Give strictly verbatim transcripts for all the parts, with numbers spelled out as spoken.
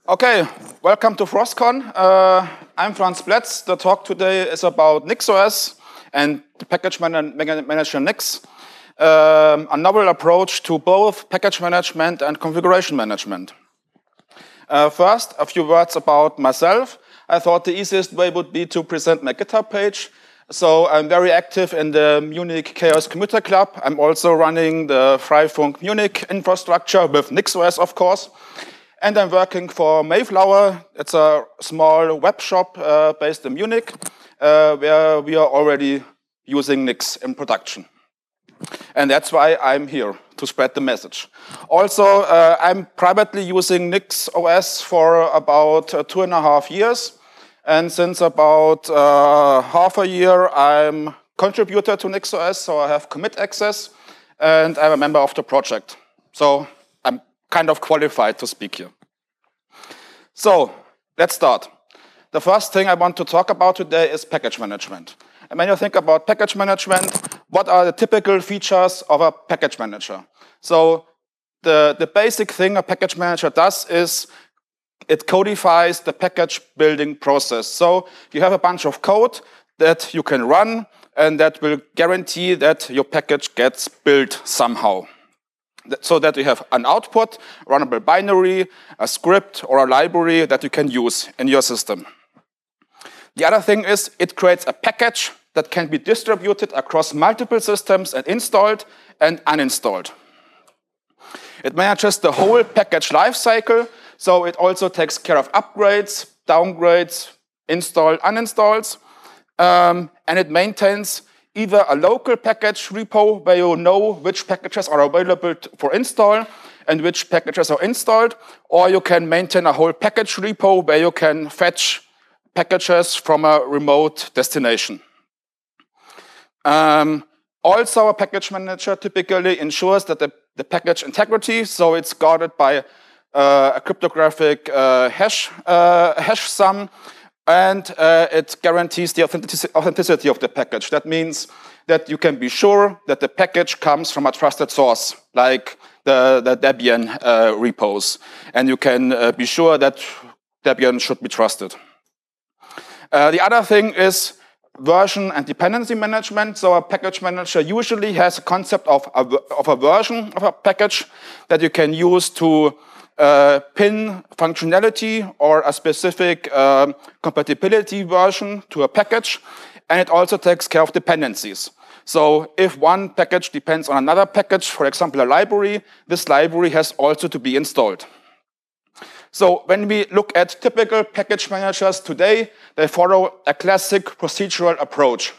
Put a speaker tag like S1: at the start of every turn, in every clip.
S1: Okay, welcome to FrostCon. Uh, I'm Franz Pletz. The talk today is about NixOS and the package man manager Nix, um, a novel approach to both package management and configuration management. Uh, first, a few words about myself. I thought the easiest way would be to present my GitHub page. So I'm very active in the Munich Chaos Commuter Club. I'm also running the Freifunk Munich infrastructure with NixOS, of course. And I'm working for Mayflower. It's a small web shop uh, based in Munich, uh, where we are already using Nix in production. And that's why I'm here, to spread the message. Also, uh, I'm privately using NixOS for about uh, two and a half years. And since about uh, half a year, I'm contributor to NixOS, so I have commit access, and I'm a member of the project. So I'm kind of qualified to speak here. So let's start. The first thing I want to talk about today is package management. And when you think about package management, what are the typical features of a package manager? So the, the basic thing a package manager does is it codifies the package building process. So you have a bunch of code that you can run, and that will guarantee that your package gets built somehow. So that you have an output, runnable binary, a script, or a library that you can use in your system. The other thing is it creates a package that can be distributed across multiple systems and installed and uninstalled. It manages the whole package lifecycle, so it also takes care of upgrades, downgrades, install, uninstalls, um, and it maintains either a local package repo where you know which packages are available for install and which packages are installed, or you can maintain a whole package repo where you can fetch packages from a remote destination. Um, also, a package manager typically ensures that the, the package integrity, so it's guarded by uh, a cryptographic uh, hash, uh, hash sum, and uh, it guarantees the authenticity of the package. That means that you can be sure that the package comes from a trusted source, like the, the Debian uh, repos. And you can uh, be sure that Debian should be trusted. Uh, the other thing is version and dependency management. So a package manager usually has a concept of a, of a version of a package that you can use to Uh, pin functionality or a specific uh, compatibility version to a package, and it also takes care of dependencies. So if one package depends on another package, for example a library, this library has also to be installed. So when we look at typical package managers today, they follow a classic procedural approach.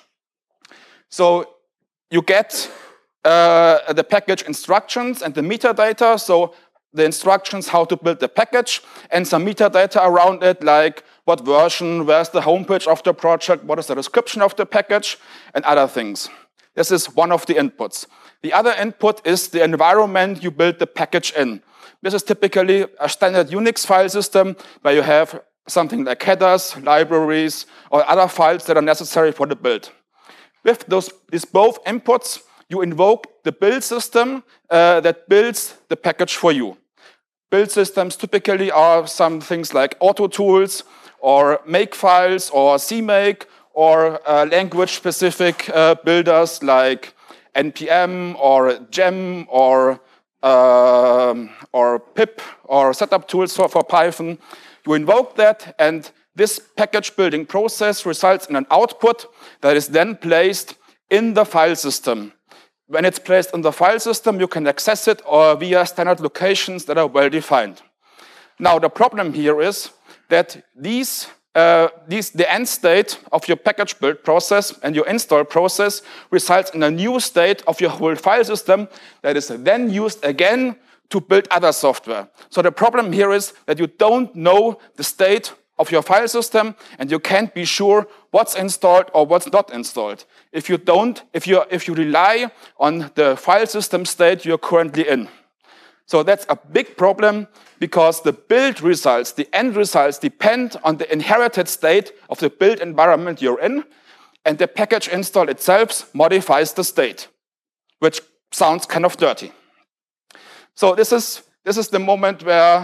S1: So you get uh, the package instructions and the metadata, so the instructions how to build the package, and some metadata around it, like what version, where's the homepage of the project, what is the description of the package, and other things. This is one of the inputs. The other input is the environment you build the package in. This is typically a standard Unix file system where you have something like headers, libraries, or other files that are necessary for the build. With those, these both inputs, you invoke the build system uh, that builds the package for you. Build systems typically are some things like AutoTools, or Makefiles, or C make, or uh, language-specific uh, builders like N P M, or Gem, or, uh, or pip, or setup tools for, for Python. You invoke that, and this package building process results in an output that is then placed in the file system. When it's placed in the file system, you can access it or via standard locations that are well defined. Now, the problem here is that these, uh, these, the end state of your package build process and your install process results in a new state of your whole file system that is then used again to build other software. So the problem here is that you don't know the state of your file system, and you can't be sure what's installed or what's not installed. If you don't, if you if you rely on the file system state you're currently in. So that's a big problem, because the build results, the end results, depend on the inherited state of the build environment you're in, and the package install itself modifies the state, which sounds kind of dirty. So this is this is the moment where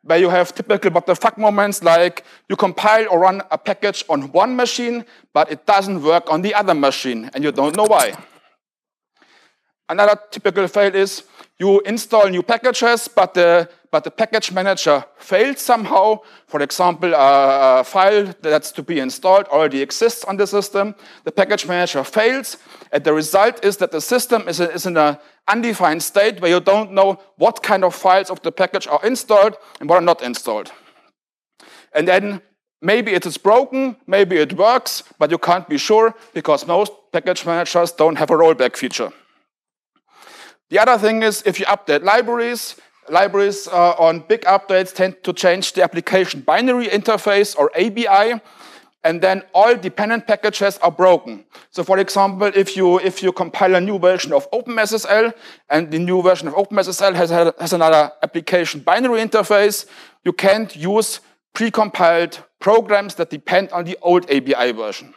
S1: where you have typical what the fuck moments, like you compile or run a package on one machine, but it doesn't work on the other machine, and you don't know why. Another typical fail is you install new packages, but the, but the package manager failed somehow. For example, a, a file that's to be installed already exists on the system. The package manager fails, and the result is that the system is, a, is in an undefined state where you don't know what kind of files of the package are installed and what are not installed. And then maybe it is broken, maybe it works, but you can't be sure because most package managers don't have a rollback feature. The other thing is if you update libraries, libraries uh, on big updates tend to change the application binary interface or A B I, and then all dependent packages are broken. So for example, if you, if you compile a new version of OpenSSL, and the new version of OpenSSL has, has another application binary interface, you can't use pre-compiled programs that depend on the old A B I version.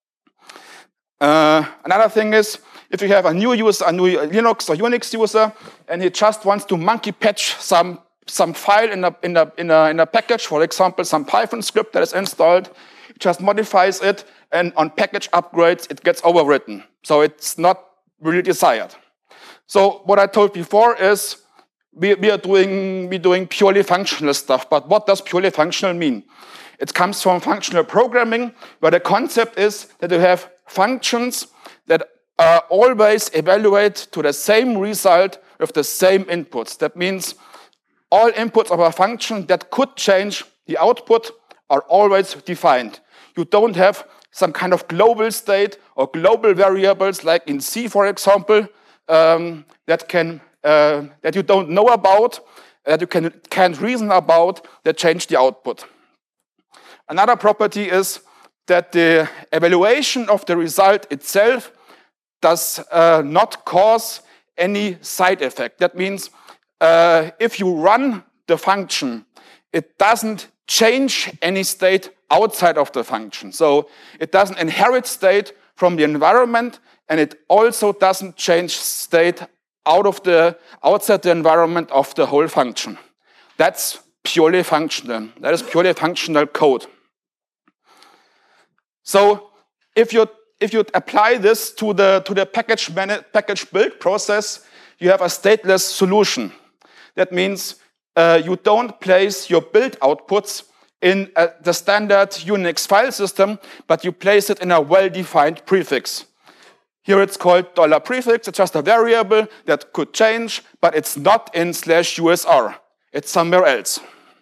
S1: Uh, another thing is, if you have a new user, a new Linux or Unix user, and he just wants to monkey patch some, some file in a, in, a, in, a, in a package, for example, some Python script that is installed, he just modifies it, and on package upgrades, it gets overwritten. So it's not really desired. So what I told before is we, we are doing, we're doing purely functional stuff, but what does purely functional mean? It comes from functional programming, where the concept is that you have functions that Uh, always evaluate to the same result with the same inputs. That means all inputs of a function that could change the output are always defined. You don't have some kind of global state or global variables like in C, for example, um, that can uh, that you don't know about, that you can, can't reason about, that change the output. Another property is that the evaluation of the result itself does uh, not cause any side effect. That means uh, if you run the function, it doesn't change any state outside of the function. So it doesn't inherit state from the environment, and it also doesn't change state out of the, outside the environment of the whole function. That's purely functional. That is purely functional code. So if you If you apply this to the, to the package, package build process, you have a stateless solution. That means uh, you don't place your build outputs in uh, the standard Unix file system, but you place it in a well-defined prefix. Here it's called dollar $prefix. It's just a variable that could change, but it's not in slash U S R. It's somewhere else.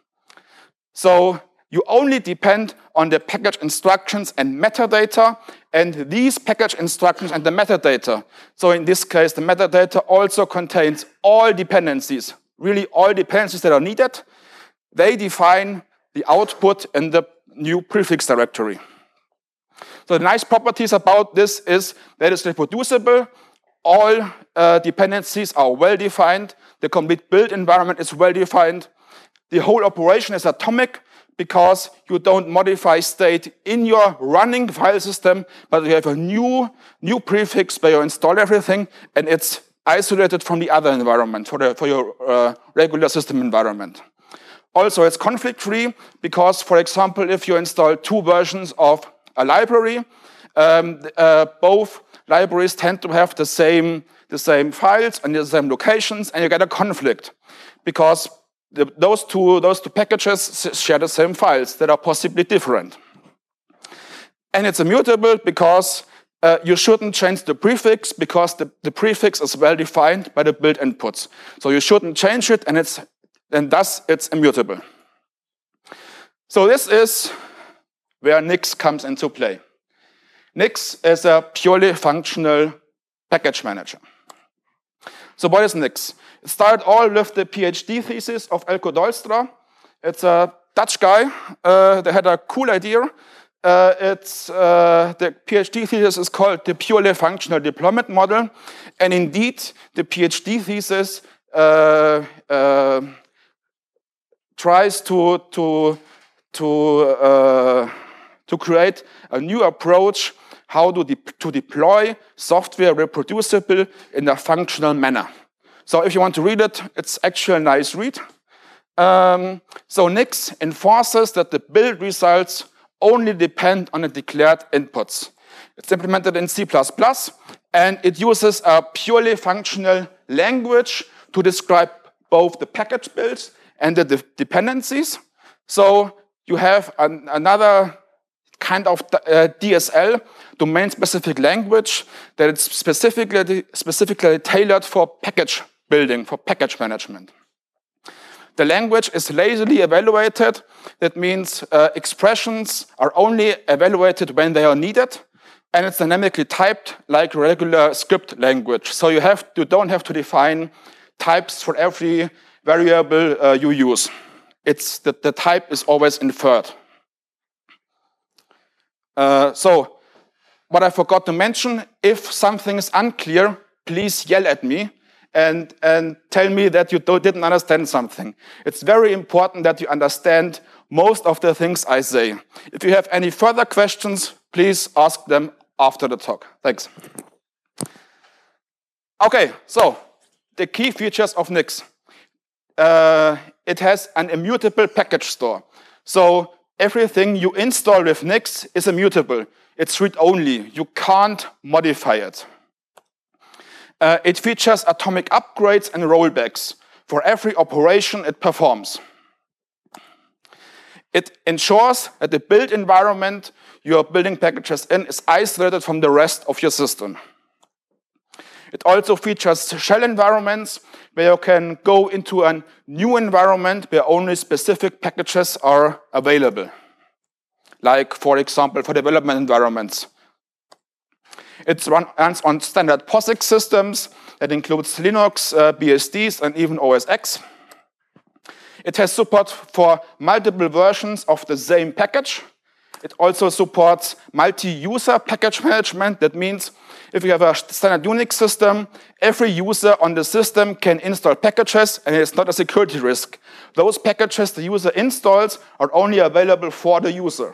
S1: So you only depend on the package instructions and metadata, and these package instructions and the metadata. So in this case, the metadata also contains all dependencies, really all dependencies that are needed. They define the output in the new prefix directory. So the nice properties about this is that it's reproducible. All uh, dependencies are well defined. The complete build environment is well defined. The whole operation is atomic, because you don't modify state in your running file system, but you have a new, new prefix where you install everything, and it's isolated from the other environment, for, the, for your uh, regular system environment. Also, it's conflict-free, because, for example, if you install two versions of a library, um, uh, both libraries tend to have the same, the same files and the same locations, and you get a conflict, because The, those, two, those two packages share the same files that are possibly different. And it's immutable because uh, you shouldn't change the prefix, because the, the prefix is well defined by the build inputs. So you shouldn't change it, and, it's, and thus it's immutable. So this is where Nix comes into play. Nix is a purely functional package manager. So what is Nix? It started all with the PhD thesis of Elko Dijkstra. It's a Dutch guy. Uh, they had a cool idea. Uh, it's, uh, the PhD thesis is called the Purely Functional Deployment Model. And indeed, the PhD thesis uh, uh, tries to, to, to, uh, to create a new approach how to, de to deploy software reproducible in a functional manner. So if you want to read it, it's actually a nice read. Um, so Nix enforces that the build results only depend on the declared inputs. It's implemented in C plus plus, and it uses a purely functional language to describe both the package builds and the de dependencies. So you have an, another kind of uh, D S L, domain-specific language, that is specifically, specifically tailored for package building, for package management. The language is lazily evaluated. That means uh, expressions are only evaluated when they are needed, and it's dynamically typed like regular script language. So you have you don't have to define types for every variable uh, you use. It's the, the type is always inferred. Uh, so what I forgot to mention, if something is unclear, please yell at me and, and tell me that you don't, didn't understand something. It's very important that you understand most of the things I say. If you have any further questions, please ask them after the talk. Thanks. Okay, so the key features of Nix. Uh, it has an immutable package store. So everything you install with Nix is immutable. It's read-only. You can't modify it. Uh, it features atomic upgrades and rollbacks for every operation it performs. It ensures that the build environment you are building packages in is isolated from the rest of your system. It also features shell environments where you can go into a new environment where only specific packages are available. Like, for example, for development environments. It runs on standard POSIX systems that includes Linux, uh, B S Ds, and even O S X. It has support for multiple versions of the same package. It also supports multi-user package management. That means if you have a standard Unix system, every user on the system can install packages, and it's not a security risk. Those packages the user installs are only available for the user.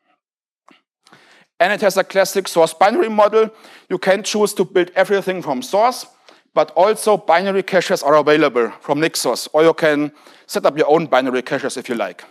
S1: And it has a classic source binary model. You can choose to build everything from source, but also binary caches are available from NixSource, or you can set up your own binary caches if you like.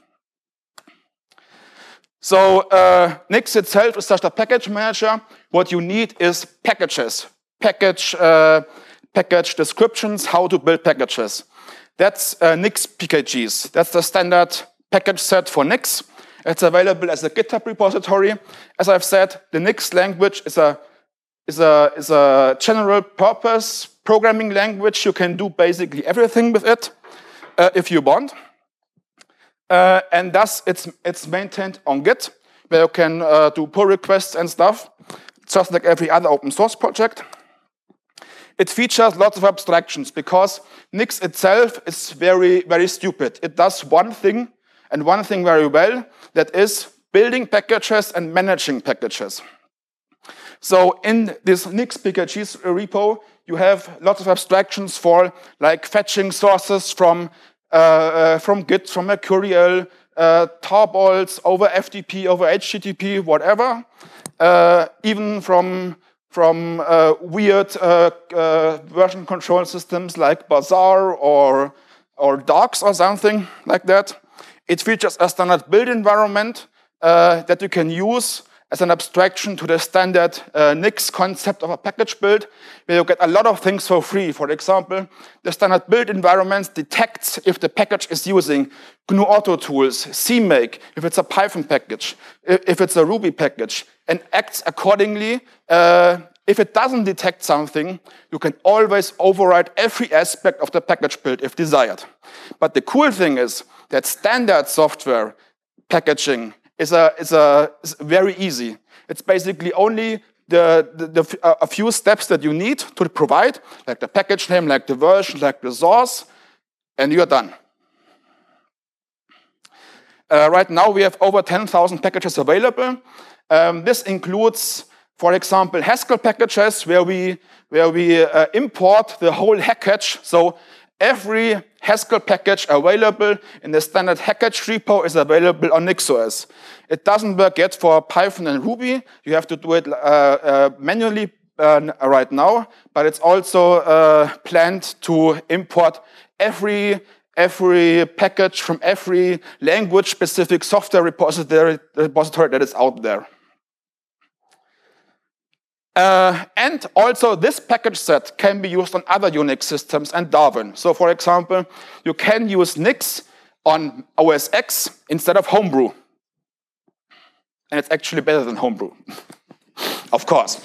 S1: So uh, Nix itself is just a package manager. What you need is packages, package, uh, package descriptions, how to build packages. That's uh, Nix P K Gs. That's the standard package set for Nix. It's available as a GitHub repository. As I've said, the Nix language is a, is a, is a general purpose programming language. You can do basically everything with it uh, if you want. Uh, and thus, it's, it's maintained on Git, where you can uh, do pull requests and stuff, just like every other open source project. It features lots of abstractions, because Nix itself is very, very stupid. It does one thing, and one thing very well, that is building packages and managing packages. So in this Nix P K Gs repo, you have lots of abstractions for like fetching sources from Uh, uh, from Git, from Mercurial, uh, tarballs over F T P, over H T T P, whatever. Uh, even from, from uh, weird uh, uh, version control systems like Bazaar or, or Docs or something like that. It features a standard build environment uh, that you can use as an abstraction to the standard uh, Nix concept of a package build, where you get a lot of things for free. For example, the standard build environment detects if the package is using G N U Auto tools, C make, if it's a Python package, if it's a Ruby package, and acts accordingly. Uh, if it doesn't detect something, you can always override every aspect of the package build if desired. But the cool thing is that standard software packaging is a, is a is very easy. It's basically only the, the, the uh, a few steps that you need to provide, like the package name, like the version, like the source, and you're done. Uh, right now we have over ten thousand packages available. Um, this includes, for example, Haskell packages where we where we uh, import the whole package. So every Haskell package available in the standard package repo is available on NixOS. It doesn't work yet for Python and Ruby. You have to do it uh, uh, manually uh, right now, but it's also uh, planned to import every every package from every language-specific software repository, repository that is out there. Uh, and also, this package set can be used on other Unix systems and Darwin. So, for example, you can use Nix on O S X instead of Homebrew. And it's actually better than Homebrew, of course.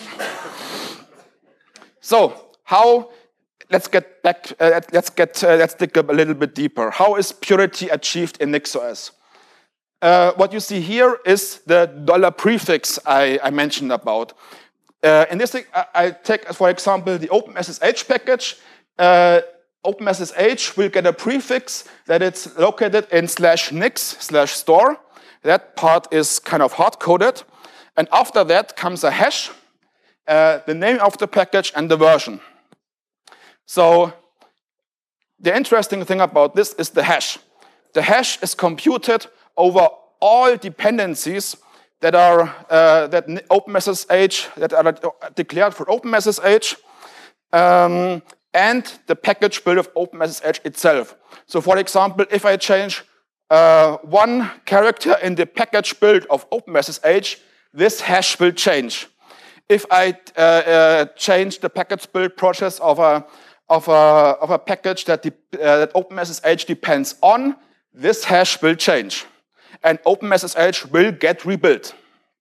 S1: So, how? Let's get back. Uh, let's get. Uh, let's dig a little bit deeper. How is purity achieved in NixOS? Uh, what you see here is the dollar prefix I, I mentioned about. Uh, in this, I, I take, for example, the OpenSSH package. Uh, OpenSSH will get a prefix that it's located in slash nix slash store. That part is kind of hard-coded. And after that comes a hash, uh, the name of the package, and the version. So the interesting thing about this is the hash. The hash is computed over all dependencies that are uh, that OpenSSH that are declared for OpenSSH, um, and the package build of OpenSSH itself. So, for example, if I change uh, one character in the package build of OpenSSH, this hash will change. If I uh, uh, change the package build process of a of a of a package that de uh, that OpenSSH depends on, this hash will change. And OpenSSH will get rebuilt.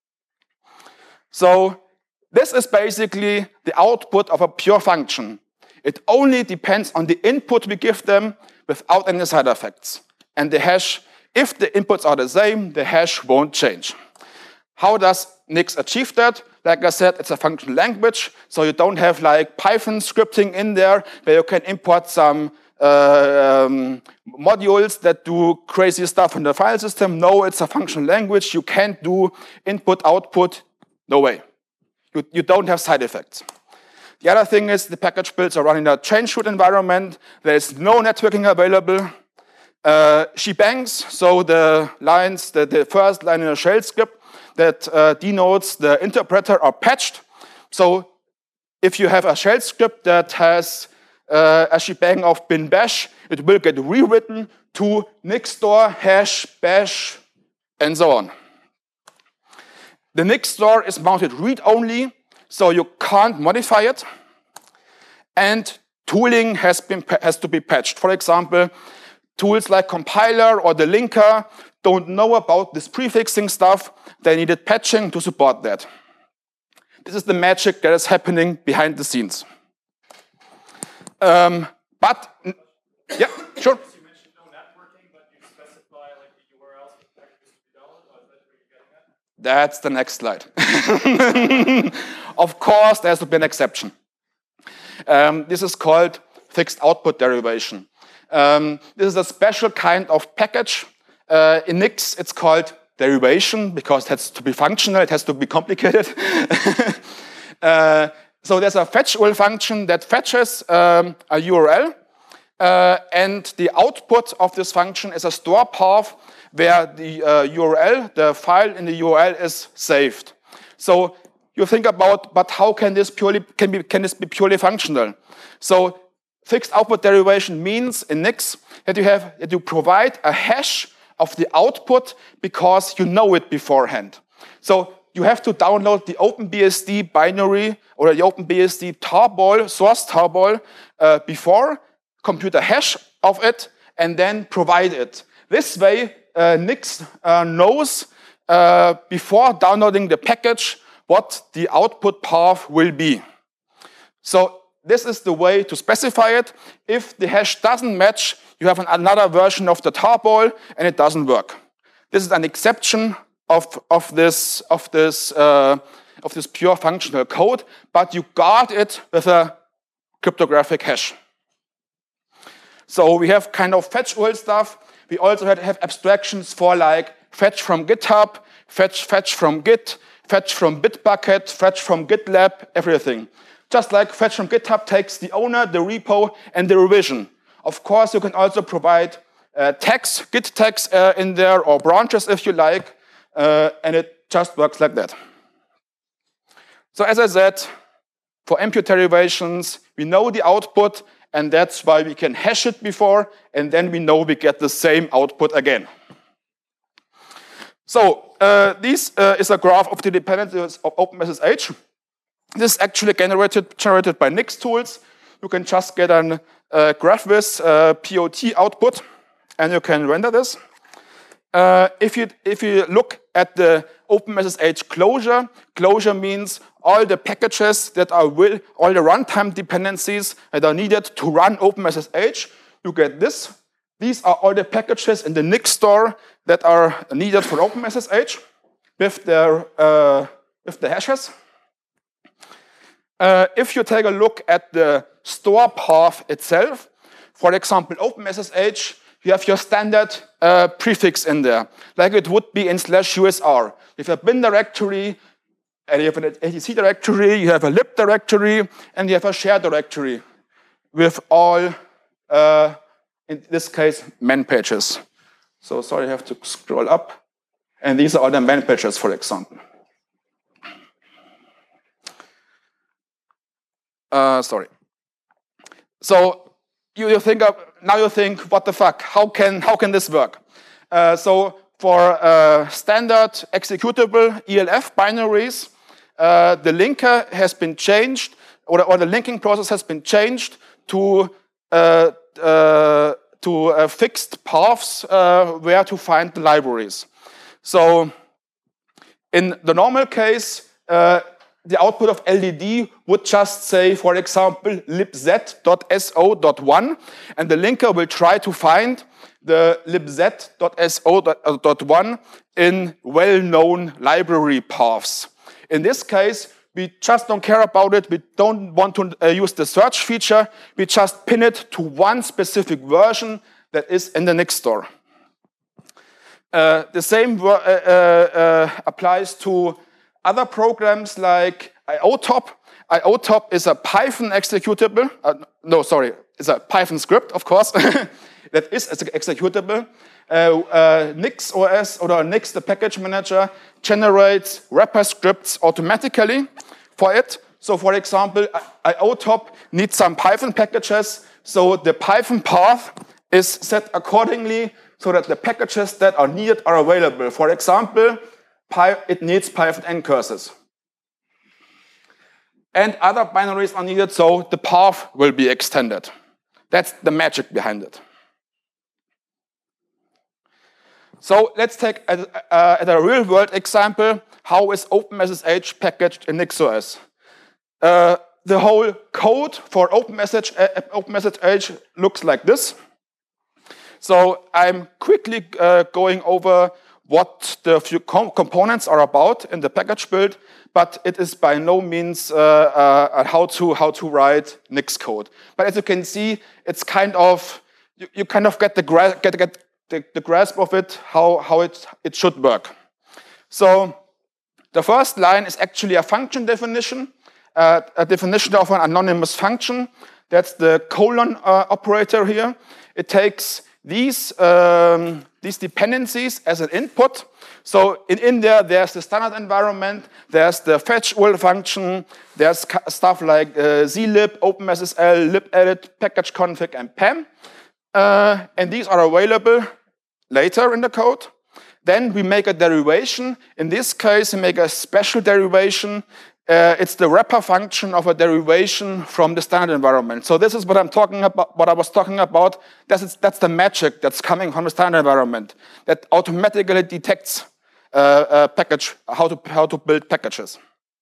S1: So this is basically the output of a pure function. It only depends on the input we give them without any side effects. And the hash, if the inputs are the same, the hash won't change. How does Nix achieve that? Like I said, it's a functional language, so you don't have like Python scripting in there where you can import some Uh, um, modules that do crazy stuff in the file system. No, it's a functional language. You can't do input, output. No way. You, you don't have side effects. The other thing is the package builds are running in a change root environment. There is no networking available. Uh, shebangs, so the lines, the, the first line in a shell script that uh, denotes the interpreter are patched. So if you have a shell script that has Uh, a shebang of bin bash, it will get rewritten to nixstore, hash, bash, and so on. The nixstore is mounted read-only, so you can't modify it. And tooling has, been, has to be patched. For example, tools like compiler or the linker don't know about this prefixing stuff. They needed patching to support that. This is the magic that is happening behind the scenes. Um, but, yeah, sure.
S2: You mentioned no networking, but you specify like the U R Ls for the packages to be downloaded. Is that where you're getting at?
S1: That's the next slide. Of course, there has to be an exception. Um, this is called fixed output derivation. Um, this is a special kind of package. Uh, in Nix, it's called derivation because it has to be functional, it has to be complicated. uh, So there's a fetch U R L function that fetches um, a U R L, uh, and the output of this function is a store path where the uh, U R L, the file in the U R L is saved. So you think about, but how can this purely can be can this be purely functional? So fixed output derivation means in Nix that you have that you provide a hash of the output because you know it beforehand. So you have to download the OpenBSD binary or the OpenBSD tarball, source tarball, uh, before, compute a hash of it, and then provide it. This way, uh, Nix uh, knows uh, before downloading the package what the output path will be. So this is the way to specify it. If the hash doesn't match, you have an, another version of the tarball, and it doesn't work. This is an exception Of, of this of this uh, of this pure functional code, but you guard it with a cryptographic hash. So we have kind of fetch U R L stuff. We also have abstractions for like fetch from GitHub, fetch fetch from Git, fetch from Bitbucket, fetch from GitLab, everything. Just like fetch from GitHub takes the owner, the repo, and the revision. Of course, you can also provide uh, tags, Git tags uh, in there, or branches if you like. Uh, and it just works like that. So as I said, for M Q derivations, we know the output, and that's why we can hash it before, and then we know we get the same output again. So uh, this uh, is a graph of the dependencies of OpenSSH. This is actually generated, generated by Nix tools. You can just get an uh, GraphViz uh, P O T output, and you can render this. Uh, if you if you look at the OpenSSH closure, closure means all the packages that are will all the runtime dependencies that are needed to run OpenSSH. You get this. These are all the packages in the Nix store that are needed for OpenSSH with their uh, with the hashes. Uh, if you take a look at the store path itself, for example, OpenSSH, you have your standard uh, prefix in there, like it would be in slash U S R. You have a bin directory, and you have an A T C directory, you have a lib directory, and you have a share directory with all, uh, in this case, man pages. So sorry, I have to scroll up. And these are all the man pages, for example. Uh, sorry. So you, you think of, now you think, what the fuck? How can how can this work? Uh, so for uh, standard executable E L F binaries, uh, the linker has been changed, or, or the linking process has been changed to uh, uh, to uh, fixed paths uh, where to find the libraries. So in the normal case, uh, the output of L D D would just say, for example, libz dot S O dot one, and the linker will try to find the libz dot S O dot one in well-known library paths. In this case, we just don't care about it. We don't want to uh, use the search feature. We just pin it to one specific version that is in the Nix store. Uh, the same uh, uh, uh, applies to other programs like iotop. iotop is a Python executable. Uh, no, sorry, it's a Python script, of course, that is executable. Uh, uh, Nix O S or Nix, the package manager, generates wrapper scripts automatically for it. So, for example, iotop needs some Python packages, so the Python path is set accordingly so that the packages that are needed are available. For example, it needs Python ncurses. And other binaries are needed, so the path will be extended. That's the magic behind it. So let's take a, uh, at a real-world example, how is OpenSSH packaged in NixOS? Uh, the whole code for OpenSSH, uh, OpenSSH looks like this. So I'm quickly uh, going over what the few com components are about in the package build, but it is by no means uh, uh, how to how to write Nix code. But as you can see, it's kind of you, you kind of get the gra get get the, the grasp of it, how how it it should work. So the first line is actually a function definition, uh, a definition of an anonymous function. That's the colon uh, operator here. It takes these um, these dependencies as an input. So in, in there, there's the standard environment, there's the fetch U R L function, there's stuff like uh, zlib, OpenSSL, libedit, package config, and P A M. Uh, and these are available later in the code. Then we make a derivation. In this case, we make a special derivation. Uh, it's the wrapper function of a derivation from the standard environment. So this is what I'm talking about. What I was talking about. That's that's the magic that's coming from the standard environment that automatically detects uh, a package, how to how to build packages.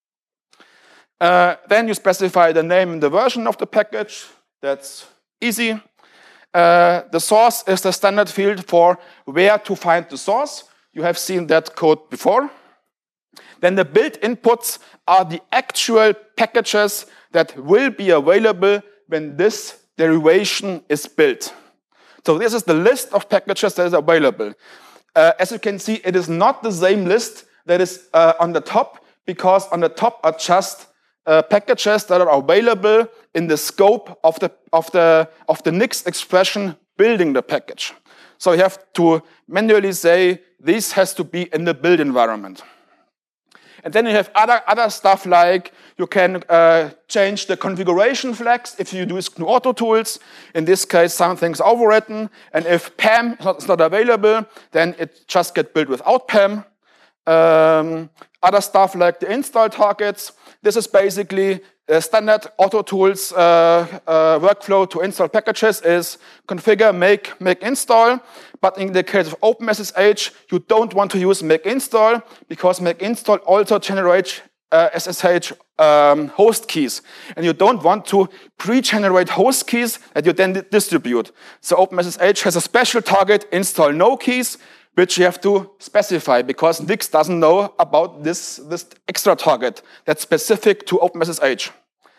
S1: Uh, then you specify the name and the version of the package. That's easy. Uh, the source is the standard field for where to find the source. You have seen that code before. Then the build inputs are the actual packages that will be available when this derivation is built. So this is the list of packages that is available. Uh, as you can see, it is not the same list that is uh, on the top, because on the top are just uh, packages that are available in the scope of the, of, the, of the Nix expression building the package. So you have to manually say, this has to be in the build environment. And then you have other, other stuff like You can uh, change the configuration flags if you use G N U Auto tools. In this case, something's overwritten, and if P A M is not, is not available, then it just gets built without P A M. Um, other stuff like the install targets. This is basically a standard Auto tools uh, uh, workflow to install packages is configure, make, make install. But in the case of OpenSSH, you don't want to use make install because make install also generates uh, S S H um, host keys. And you don't want to pre-generate host keys that you then distribute. So OpenSSH has a special target, install no keys, which you have to specify because Nix doesn't know about this, this extra target that's specific to OpenSSH.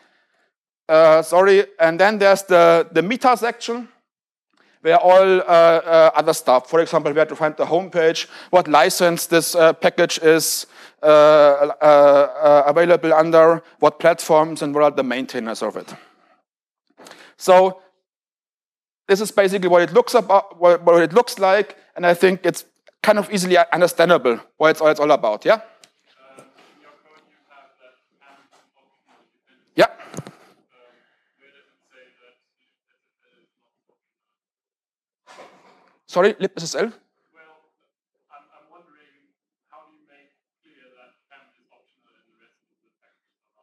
S1: Uh, sorry, and then there's the, the meta section where all uh, uh, other stuff, for example, where to find the homepage, what license this uh, package is uh, uh, uh, available under, what platforms, and what are the maintainers of it. So this is basically what it looks about, what, what it looks like, and I think it's kind of easily understandable what it's, what it's all about. Yeah.
S2: Uh, in your code, you have that P A M optional dependency.
S1: Yeah.
S2: Um, where does it say that libSSL is not optional?
S1: Sorry, libSSL.
S2: Well, I'm, I'm wondering how do you make clear that P A M is optional and the rest of the packages are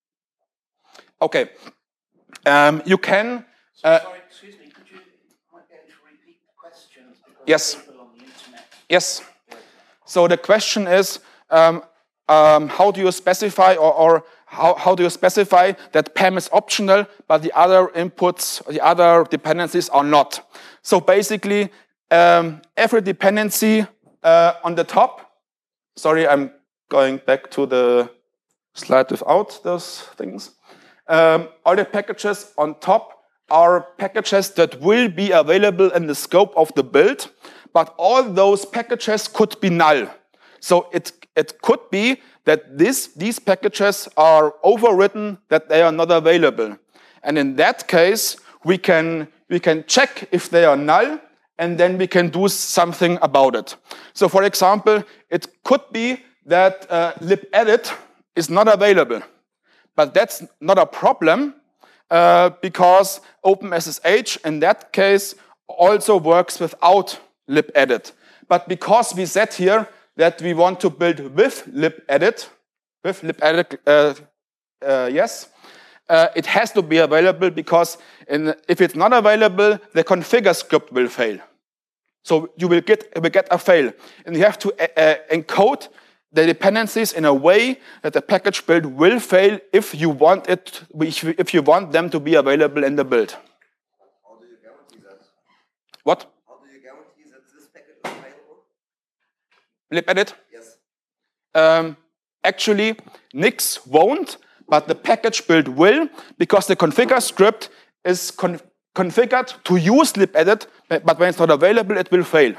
S2: not?
S1: Okay. Um, you can.
S3: So,
S1: Uh,
S3: sorry, excuse me, could you might be able to repeat the questions? Because
S1: Yes.
S3: people on the internet.
S1: Yes. So the question is, um, um, how do you specify, or, or how, how do you specify that P A M is optional, but the other inputs, the other dependencies are not? So basically, um, every dependency uh, on the top. Sorry, I'm going back to the slide without those things. Um, all the packages on top are packages that will be available in the scope of the build, but all those packages could be null. So it, it could be that this, these packages are overwritten, that they are not available. And in that case, we can, we can check if they are null, and then we can do something about it. So for example, it could be that uh, libedit is not available, but that's not a problem, Uh, because OpenSSH in that case also works without libedit. But because we said here that we want to build with libedit, with libedit, uh, uh, yes, uh, it has to be available because in, if it's not available, the configure script will fail. So you will get, will get a fail. And you have to uh, uh, encode the dependencies in a way that the package build will fail if you want it, if you want them to be available in the build.
S4: How do you guarantee that?
S1: What?
S4: How do you guarantee that this package is available?
S1: libedit?
S4: Yes.
S1: Um, actually, Nix won't, but the package build will, because the configure script is con configured to use libedit, but when it's not available, it will fail.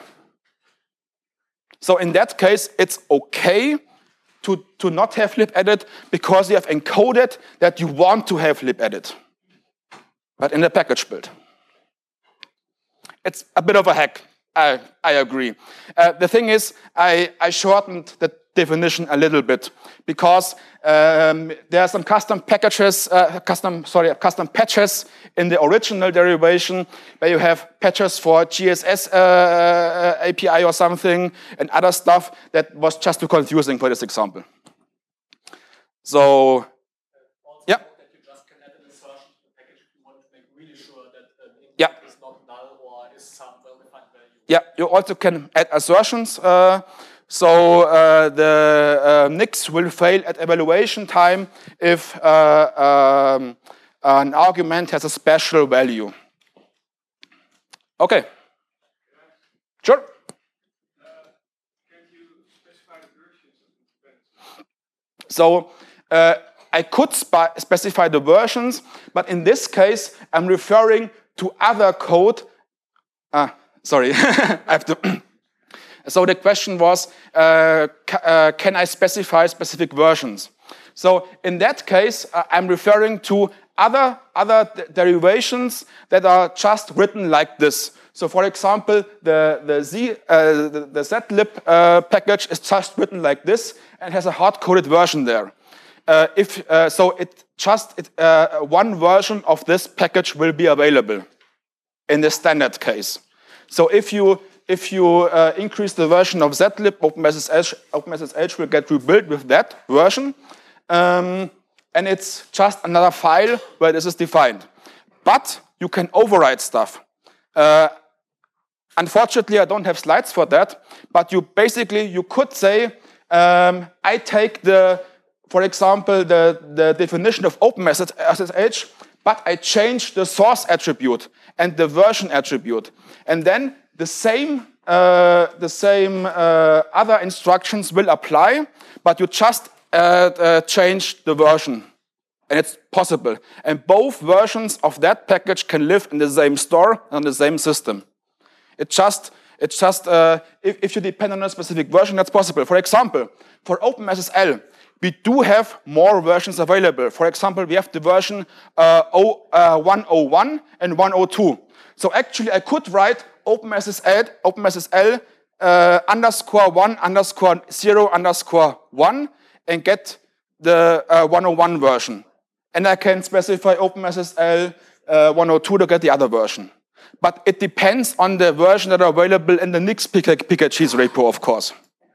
S1: So in that case, it's okay to, to not have libedit because you have encoded that you want to have libedit, but in the package build. It's a bit of a hack, I, I agree. Uh, the thing is, I, I shortened the definition a little bit because um, there are some custom packages, uh, custom, sorry, custom patches in the original derivation where you have patches for G S S uh, A P I or something and other stuff that was just too confusing for this example. So,
S2: Also
S1: yeah.
S2: that you just can add an assertion to the package if you want to make really sure that an input
S1: Yeah.
S2: is not null or is some well-defined value.
S1: Yeah, you also can add assertions. Uh, so uh, the uh, Nix will fail at evaluation time if uh, um, an argument has a special value. Okay. Sure.
S2: Can you specify the versions of the dependencies?
S1: So uh, I could spe specify the versions, but in this case, I'm referring to other code. Ah, sorry, I have to. So the question was, uh, ca uh, can I specify specific versions? So in that case, uh, I'm referring to other, other derivations that are just written like this. So for example, the, the, Z, uh, the, the zlib uh, package is just written like this and has a hard-coded version there. uh, if uh, so, it just it, uh, one version of this package will be available in the standard case. So if you if you uh, increase the version of zlib, OpenSSH, OpenSSH will get rebuilt with that version, um, and it's just another file where this is defined. But you can override stuff. Uh, unfortunately, I don't have slides for that. But you basically you could say um, I take the, for example, the the definition of OpenSSH, but I change the source attribute and the version attribute, and then the same uh, the same uh, other instructions will apply, but you just uh, uh, change the version, and it's possible. And both versions of that package can live in the same store on the same system. It just it's just uh, if, if you depend on a specific version, that's possible. For example, for OpenSSL, we do have more versions available. For example, we have the version uh, one oh one and one oh two. So actually, I could write OpenSSL, OpenSSL uh, underscore one underscore zero underscore one and get the uh, one oh one version. And I can specify OpenSSL uh, one oh two to get the other version. But it depends on the version that are available in the Nix P K Gs repo, of course.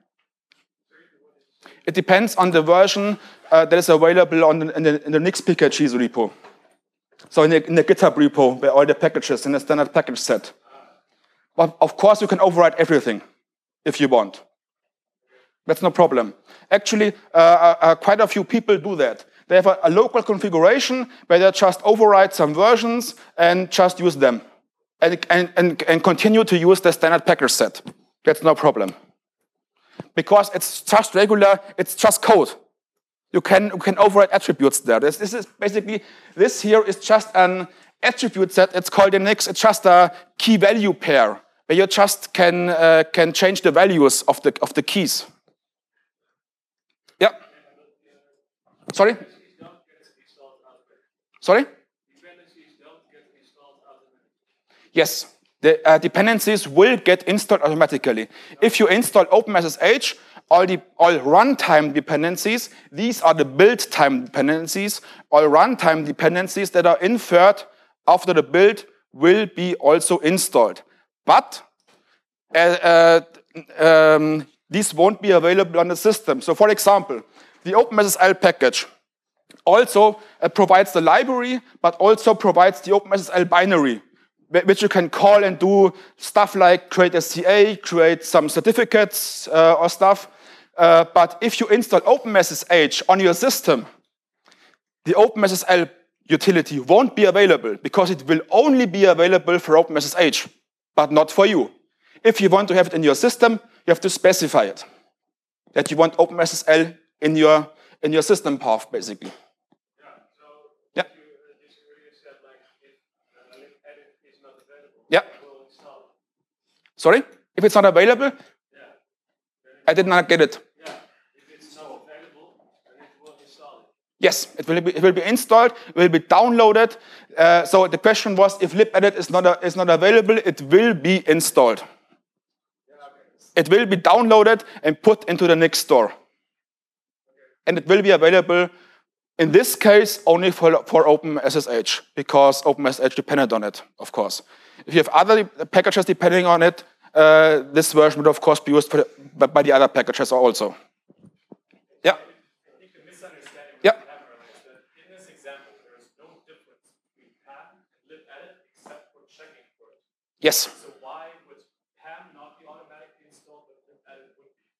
S1: It depends on the version uh, that is available on the, in, the, in the Nix P K Gs repo. So in the, in the GitHub repo, where all the packages in the standard package set. But of course, you can override everything if you want. That's no problem. Actually, uh, uh, quite a few people do that. They have a, a local configuration where they just override some versions and just use them. And, and, and, and continue to use the standard package set. That's no problem. Because it's just regular, it's just code. You can, you can override attributes there. This, this is basically, this here is just an attribute set. It's called in Nix. It's just a key value pair where you just can, uh, can change the values of the, of the keys. Yeah? Sorry? Sorry? Yes, the uh, dependencies will get installed automatically. If you install OpenSSH, all the all runtime dependencies, these are the build time dependencies, all runtime dependencies that are inferred after the build will be also installed. But uh, uh, um, these won't be available on the system. So for example, the OpenSSL package also uh, provides the library, but also provides the OpenSSL binary, which you can call and do stuff like create a C A, create some certificates uh, or stuff. Uh, but if you install OpenSSH on your system, the OpenSSL utility won't be available because it will only be available for OpenSSH, but not for you. If you want to have it in your system, you have to specify it, that you want OpenSSL in your, in your system path, basically. Yeah. Yeah. Sorry? If it's not available? Yeah. I did not get it. Yeah. If it's not available, then it will install it. Yes, it will be, it will be installed, it will be downloaded. Uh, so the question was, if libedit is not, a, is not available, it will be installed. Yeah, okay. It will be downloaded and put into the Nix store. Okay. And it will be available, in this case, only for, for OpenSSH, because OpenSSH depended on it, of course. If you have other packages depending on it, uh, this version would of course be used for the, by the other packages also. Yeah.
S2: I think the misunderstanding
S1: yeah.
S2: we have is that in this example, there is no difference between P A M and libedit except for checking for it.
S1: Yes.
S2: So why would P A M not be automatically installed, but libedit would be?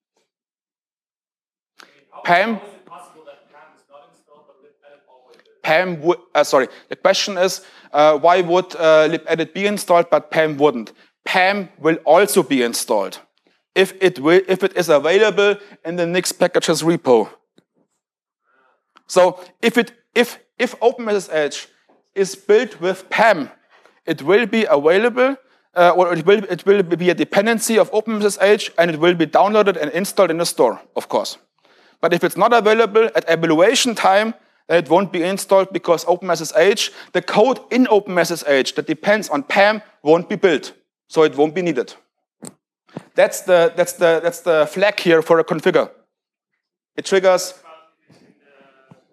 S2: I mean, how,
S1: P A M.
S2: how is it possible that P A M is not installed, but libedit always is?
S1: P A M would, uh, sorry, the question is, uh, why would uh, libedit be installed, but P A M wouldn't? P A M will also be installed if it, will, if it is available in the Nix packages repo. So if, it, if, if OpenSSH is built with P A M, it will be available, uh, or it will, it will be a dependency of OpenSSH, and it will be downloaded and installed in the store, of course. But if it's not available at evaluation time, it won't be installed because OpenSSH, the code in OpenSSH that depends on P A M won't be built, so it won't be needed. That's the, that's the, that's the flag here for a configure. It triggers.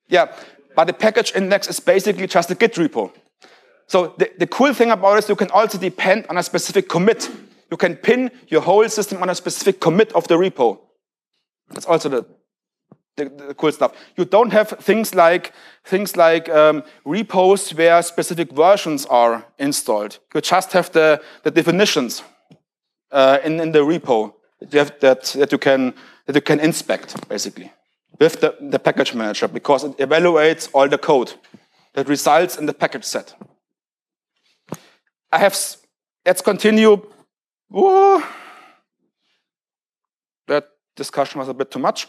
S1: Yeah, but the package index is basically just a Git repo. So the, the cool thing about it is you can also depend on a specific commit. You can pin your whole system on a specific commit of the repo. That's also the, the, the cool stuff. You don't have things like things like um, repos where specific versions are installed. You just have the, the definitions uh, in, in the repo that you, have, that, that, you can, that you can inspect, basically, with the, the package manager, because it evaluates all the code that results in the package set. I have, let's continue. Whoa. That discussion was a bit too much.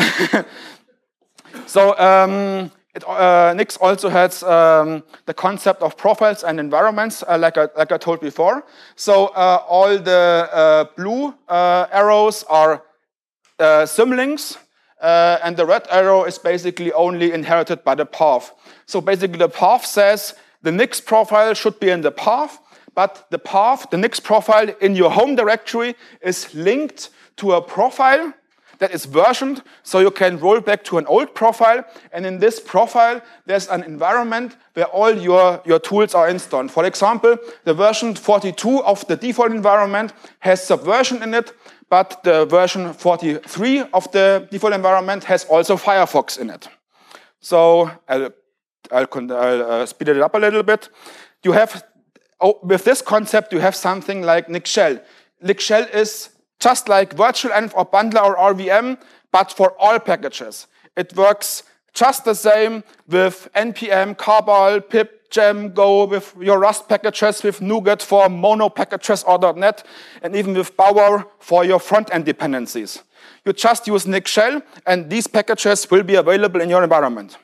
S1: So um, it, uh, Nix also has um, the concept of profiles and environments, uh, like, I, like I told before. So uh, all the uh, blue uh, arrows are uh, symlinks, uh, and the red arrow is basically only inherited by the path. So basically the path says the Nix profile should be in the path, but the path, the Nix profile in your home directory is linked to a profile that is versioned, so you can roll back to an old profile, and in this profile, there's an environment where all your, your tools are installed. For example, the version forty-two of the default environment has Subversion in it, but the version forty-three of the default environment has also Firefox in it. So I'll, I'll, I'll uh, speed it up a little bit. You have, oh, with this concept, you have something like Nix Shell. Nix Shell is just like virtualenv or bundler or R V M, but for all packages. It works just the same with N P M, Cabal, pip, gem, Go, with your Rust packages, with NuGet for mono packages or .NET, and even with Bower for your front-end dependencies. You just use Nix Shell, and these packages will be available in your environment.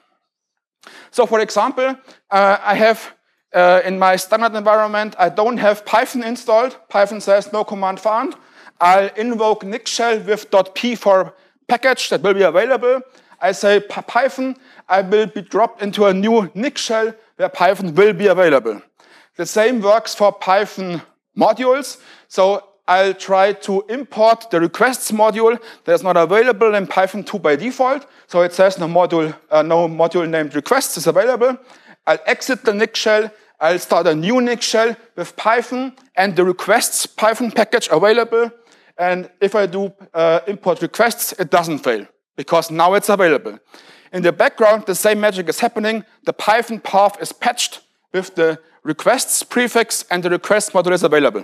S1: So for example, uh, I have uh, in my standard environment, I don't have Python installed. Python says no command found. I'll invoke Nix Shell with .p for package that will be available. I say Python, I will be dropped into a new Nix Shell where Python will be available. The same works for Python modules. So I'll try to import the requests module that is not available in Python two by default. So it says no module, uh, no module named requests is available. I'll exit the Nix Shell. I'll start a new Nix Shell with Python and the requests Python package available. And if I do uh, import requests, it doesn't fail, because now it's available. In the background, the same magic is happening. The Python path is patched with the requests prefix, and the request module is available.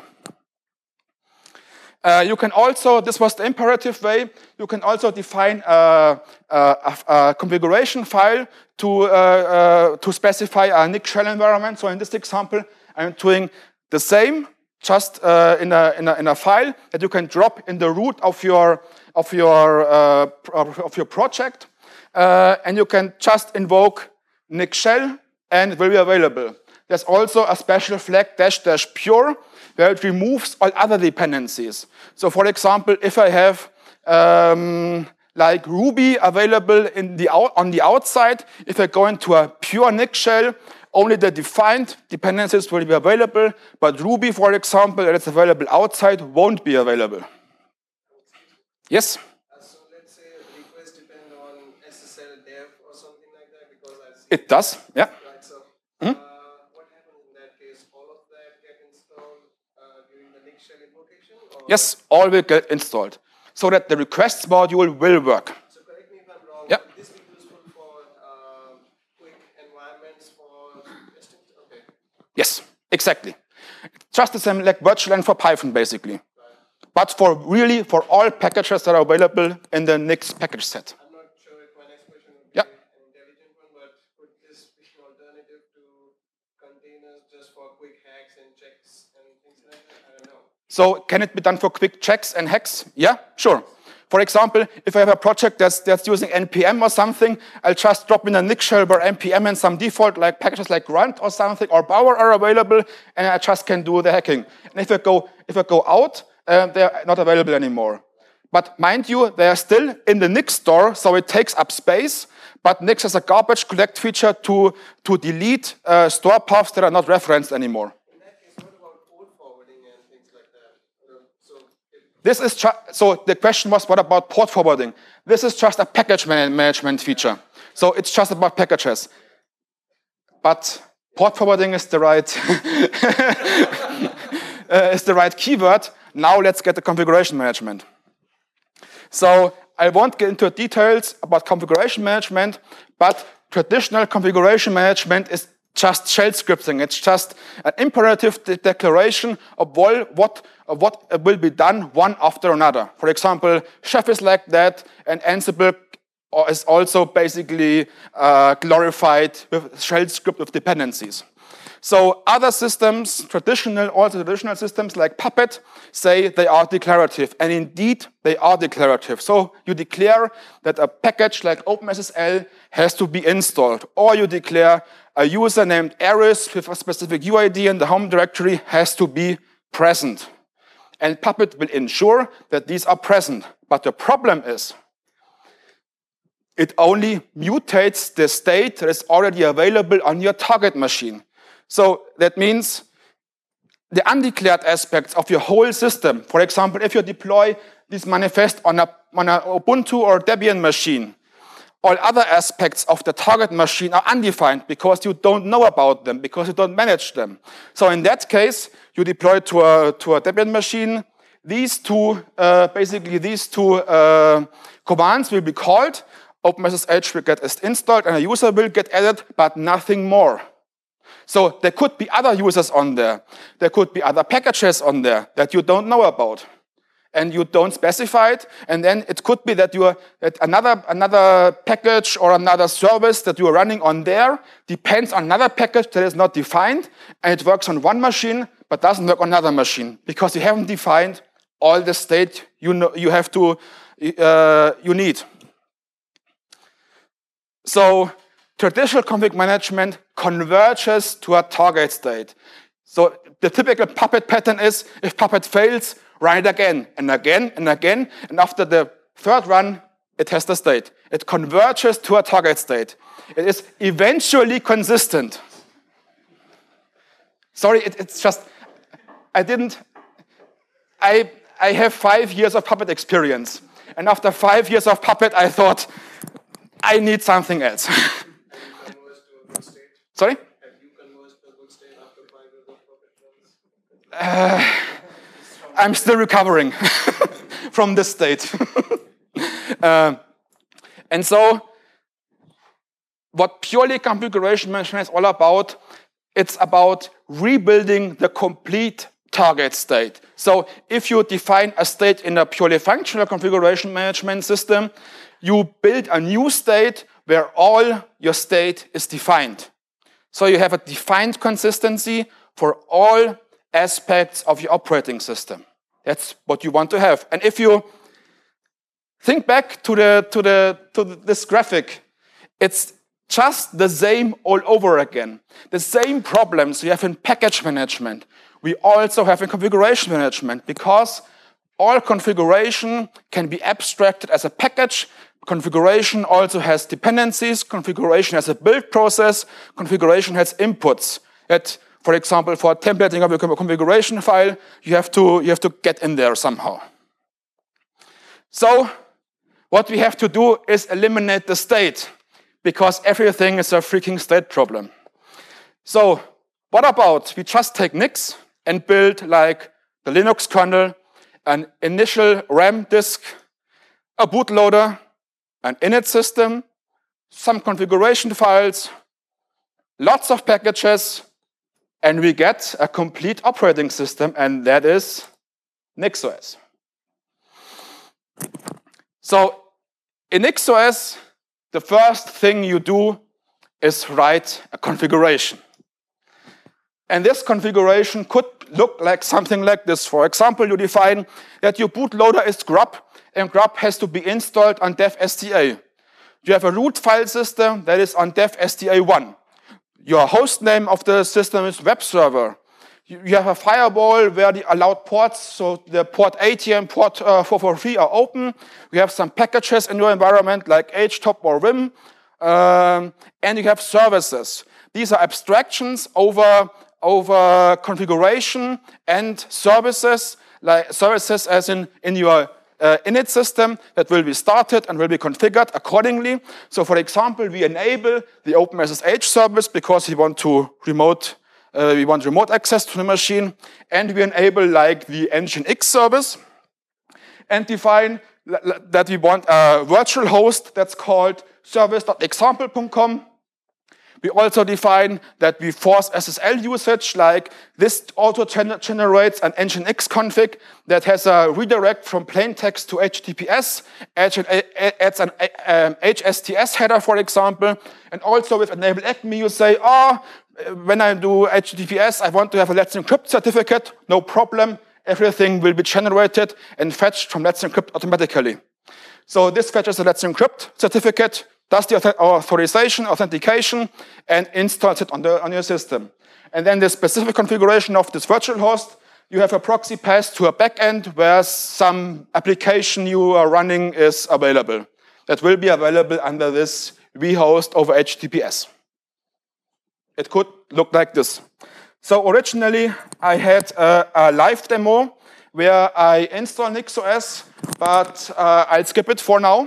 S1: Uh, you can also, this was the imperative way, you can also define a, a, a configuration file to, uh, uh, to specify a Nix Shell environment. So in this example, I'm doing the same, just uh, in, a, in, a, in a file that you can drop in the root of your, of your, uh, of your project. Uh, and you can just invoke Nix Shell, and it will be available. There's also a special flag dash dash pure, where it removes all other dependencies. So for example, if I have um, like Ruby available in the out, on the outside, if I go into a pure Nix Shell, only the defined dependencies will be available, but Ruby, for example, that is available outside, won't be available. Yes?
S5: Uh, so let's say requests depend on S S L dev or something like that, because I see
S1: it does, yeah.
S5: Right, so
S1: Mm-hmm.
S5: uh, what happens in that case? All of that get installed uh, during the Nix Shell invocation? Or?
S1: Yes, all will get installed, so that the requests module will work.
S5: So correct me if I'm wrong,
S1: yeah.
S5: would this be useful for uh, quick environments for testing? Okay.
S1: Yes, exactly. Just the same like virtualenv for Python, basically. Right. But for really, for all packages that are available in the Nix package set.
S5: I'm not sure if my next question would be
S1: yeah.
S5: an intelligent one, but could this be an alternative to containers just for quick hacks and checks and things like that? I don't know.
S1: So can it be done for quick checks and hacks? Yeah, sure. For example, if I have a project that's, that's using N P M or something, I'll just drop in a Nix Shell where N P M and some default like packages like Grunt or something or Bower are available, and I just can do the hacking. And if I go, if I go out, uh, they're not available anymore. But mind you, they are still in the Nix store, so it takes up space, but Nix has a garbage collect feature to, to delete uh, store paths that are not referenced anymore. This is so the question was, what about port forwarding? This is just a package man management feature. So it's just about packages. But port forwarding is the right uh, is the right keyword. Now let's get the configuration management. So I won't get into details about configuration management, but traditional configuration management is just shell scripting. It's just an imperative de declaration of what, of what will be done one after another. For example, Chef is like that, and Ansible is also basically uh, glorified with shell script with dependencies. So other systems, traditional, also traditional systems like Puppet, say they are declarative, and indeed they are declarative. So you declare that a package like OpenSSL has to be installed, or you declare a user named Aris with a specific U I D in the home directory has to be present. And Puppet will ensure that these are present. But the problem is, it only mutates the state that is already available on your target machine. So that means the undeclared aspects of your whole system, for example, if you deploy this manifest on a, on a Ubuntu or Debian machine, all other aspects of the target machine are undefined because you don't know about them, because you don't manage them. So in that case, you deploy to a, to a Debian machine. These two, uh, basically these two uh, commands will be called. OpenSSH will get installed and a user will get added, but nothing more. So there could be other users on there. There could be other packages on there that you don't know about. And you don't specify it. And then it could be that you are, that another, another package or another service that you are running on there depends on another package that is not defined. And it works on one machine, but doesn't work on another machine. Because you haven't defined all the state you, know, you have to, uh, you need. So traditional config management converges to a target state. So the typical Puppet pattern is, if Puppet fails, run it again, and again, and again, and after the third run, it has the state. It converges to a target state. It is eventually consistent. Sorry, it, it's just, I didn't, I, I have five years of Puppet experience, and after five years of Puppet, I thought, I need something else. Sorry?
S5: Have you converged to a good state after five years of Puppet runs?
S1: Uh, I'm still recovering from this state. uh, and so, what purely configuration management is all about, it's about rebuilding the complete target state. So, if you define a state in a purely functional configuration management system, you build a new state where all your state is defined. So you have a defined consistency for all aspects of your operating system. That's what you want to have. And if you think back to, the, to, the, to this graphic, it's just the same all over again. The same problems we have in package management, we also have in configuration management, because all configuration can be abstracted as a package. Configuration also has dependencies. Configuration has a build process. Configuration has inputs. That, for example, for templating of your configuration file, you have to, you have to get in there somehow. So what we have to do is eliminate the state, because everything is a freaking state problem. So what about we just take Nix and build like the Linux kernel, an initial RAM disk, a bootloader, an init system, some configuration files, lots of packages, and we get a complete operating system, and that is NixOS. So in NixOS, the first thing you do is write a configuration. And this configuration could look like something like this. For example, you define that your bootloader is grub, and grub has to be installed on dev S T A. You have a root file system that is on dev S T A one. Your host name of the system is web server. You have a firewall where the allowed ports, so the port eighty and port uh, four forty-three are open. You have some packages in your environment like htop or vim, um, and you have services. These are abstractions over, over configuration and services, like services as in, in your uh, init system that will be started and will be configured accordingly. So for example, we enable the OpenSSH service because we want to remote, uh, we want remote access to the machine, and we enable like the Nginx service, and define that we want a virtual host that's called service dot example dot com. We also define that we force S S L usage, like this auto generates an Nginx config that has a redirect from plain text to H T T P S, adds an H S T S header, for example, and also with enable acme you say, oh, when I do H T T P S, I want to have a Let's Encrypt certificate, no problem. Everything will be generated and fetched from Let's Encrypt automatically. So this fetches a Let's Encrypt certificate, does the authorization, authentication, and installs it on, the, on your system. And then the specific configuration of this virtual host, you have a proxy pass to a backend where some application you are running is available. That will be available under this vhost over H T T P S. It could look like this. So originally, I had a, a live demo where I install NixOS, but uh, I'll skip it for now.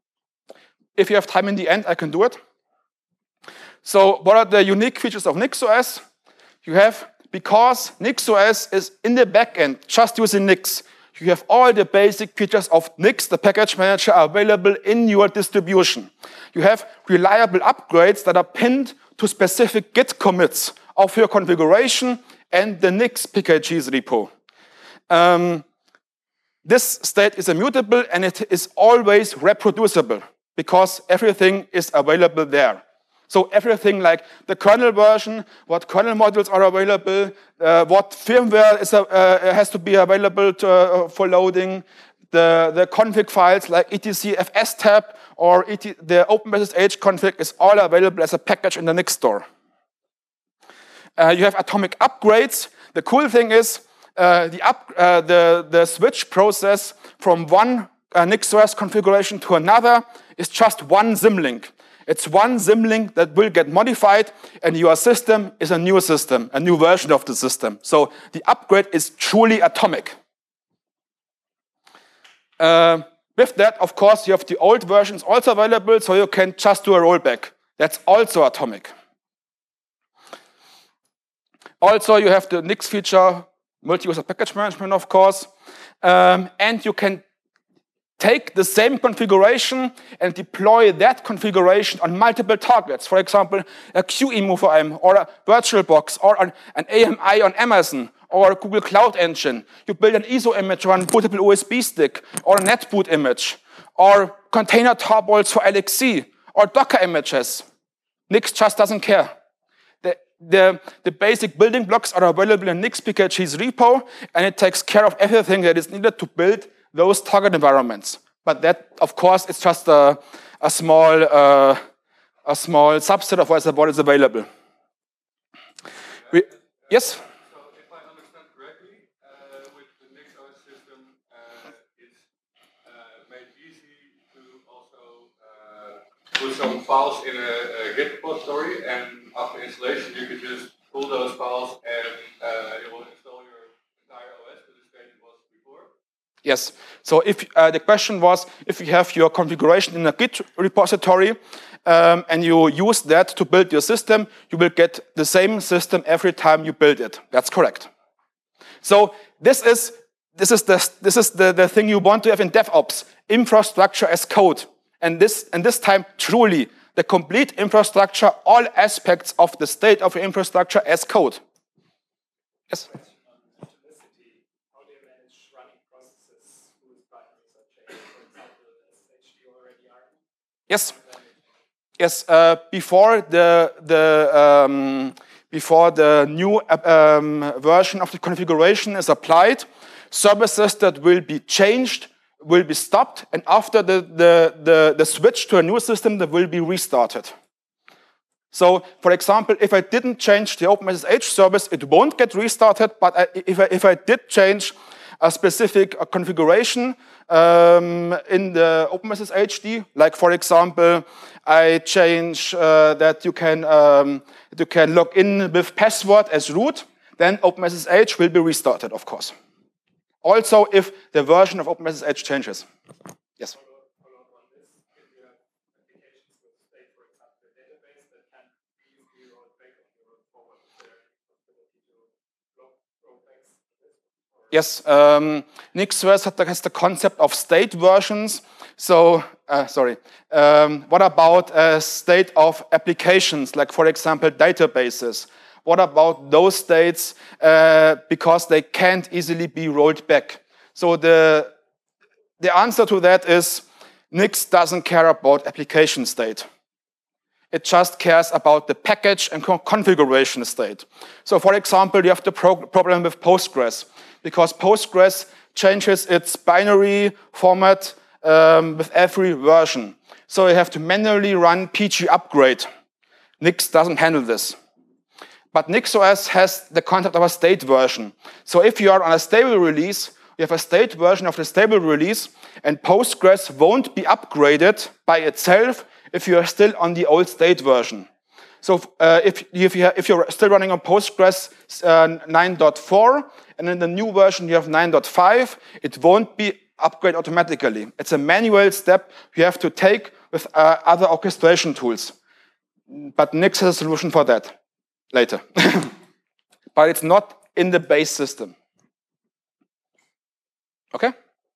S1: If you have time in the end, I can do it. So what are the unique features of NixOS? You have, because NixOS is in the backend, just using Nix, you have all the basic features of Nix, the package manager, available in your distribution. You have reliable upgrades that are pinned to specific Git commits of your configuration and the Nix P K Gs repo. Um, this state is immutable and it is always reproducible because everything is available there. So everything like the kernel version, what kernel modules are available, uh, what firmware is, uh, has to be available to, uh, for loading, the, the config files like etc fstab or et the OpenSSH config is all available as a package in the Nix store. Uh, you have atomic upgrades. The cool thing is uh, the, up, uh, the, the switch process from one uh, NixOS configuration to another is just one symlink. It's one symlink that will get modified, and your system is a new system, a new version of the system. So the upgrade is truly atomic. Uh, with that, of course, you have the old versions also available, so you can just do a rollback. That's also atomic. Also, you have the Nix feature, multi-user package management, of course, um, and you can take the same configuration and deploy that configuration on multiple targets. For example, a Q E M U V M or a VirtualBox or an, an A M I on Amazon or a Google Cloud Engine. You build an I S O image on a bootable U S B stick or a NetBoot image or container tarballs for L X C or Docker images. Nix just doesn't care. The, the, the basic building blocks are available in Nix P K G's repo, and it takes care of everything that is needed to build those target environments. But that, of course, is just a, a small uh, a small subset of what is available. We, yes?
S2: So if I understand correctly, uh, with the NixOS system, uh, it's uh, made easy to also uh, put some files in a, a Git repository, and after installation you can just pull those files and uh, it will install your entire O S to the state it was before.
S1: Yes. So if uh, the question was, if you have your configuration in a Git repository um, and you use that to build your system, you will get the same system every time you build it. That's correct. So this is this is the this is the, the thing you want to have in DevOps: infrastructure as code. And this and this time, truly, the complete infrastructure, all aspects of the state of your infrastructure as code. Yes. Yes, yes. Uh, before the the um, before the new um, version of the configuration is applied, services that will be changed will be stopped, and after the the the, the switch to a new system, that will be restarted. So, for example, if I didn't change the OpenSSH service, it won't get restarted. But I, if I if I did change a specific uh, configuration um, in the OpenSSH, like for example, I change uh, that you can um, you can log in with password as root, then OpenSSH will be restarted, of course. Also, if the version of OpenSSH changes. Yes? Yes, um, NixOS has the concept of state versions. So, uh, sorry, um, what about a state of applications, like for example, databases? What about those states uh, because they can't easily be rolled back? So the, the answer to that is Nix doesn't care about application state. It just cares about the package and configuration state. So for example, you have the pro problem with Postgres, because Postgres changes its binary format um, with every version. So you have to manually run P G upgrade. Nix doesn't handle this. But NixOS has the concept of a state version. So if you are on a stable release, you have a state version of the stable release, and Postgres won't be upgraded by itself if you are still on the old state version. So uh, if, if, you if you're still running on Postgres uh, nine point four, and in the new version you have nine point five, it won't be upgraded automatically. It's a manual step you have to take with uh, other orchestration tools. But Nix has a solution for that later. But it's not in the base system. Okay?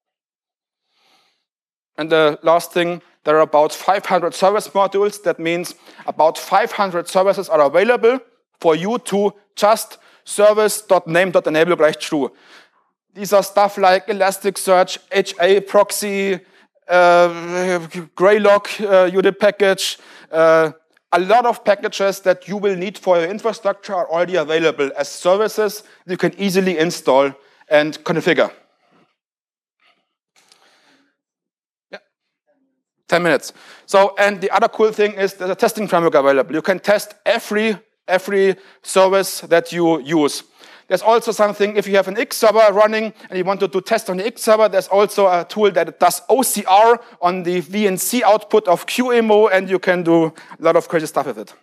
S1: And the last thing, there are about five hundred service modules. That means about five hundred services are available for you to just service.name.enable gleich true. These are stuff like Elasticsearch, H A proxy, uh, Greylock, uh, U D I package. Uh, a lot of packages that you will need for your infrastructure are already available as services you can easily install and configure. ten minutes. So, and the other cool thing is there's a testing framework available. You can test every, every service that you use. There's also something, if you have an X server running and you want to do test on the X server, there's also a tool that does O C R on the V N C output of Q E M O, and you can do a lot of crazy stuff with it.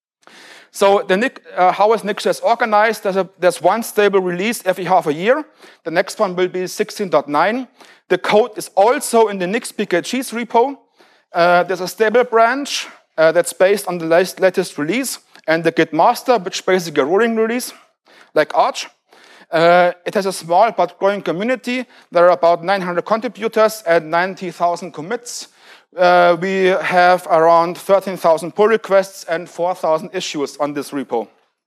S1: So the Nix, uh, how is NixOS organized? There's, a, there's one stable release every half a year. The next one will be sixteen point nine. The code is also in the Nix P K Gs repo. Uh, there's a stable branch uh, that's based on the latest, latest release, and the Git master, which is basically a rolling release, like Arch. Uh, it has a small but growing community. There are about nine hundred contributors and ninety thousand commits. Uh, we have around thirteen thousand pull requests and four thousand issues on this repo.